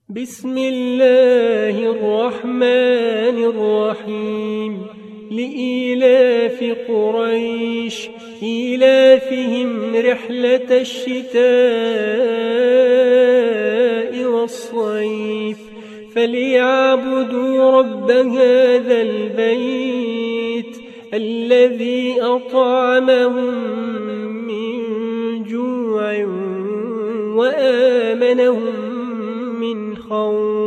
بسم الله الرحمن الرحيم لإيلاف قريش إيلافهم رحلة الشتاء والصيف فليعبدوا رب هذا البيت الذي أطعمهم من جوع وآمنهم من خوف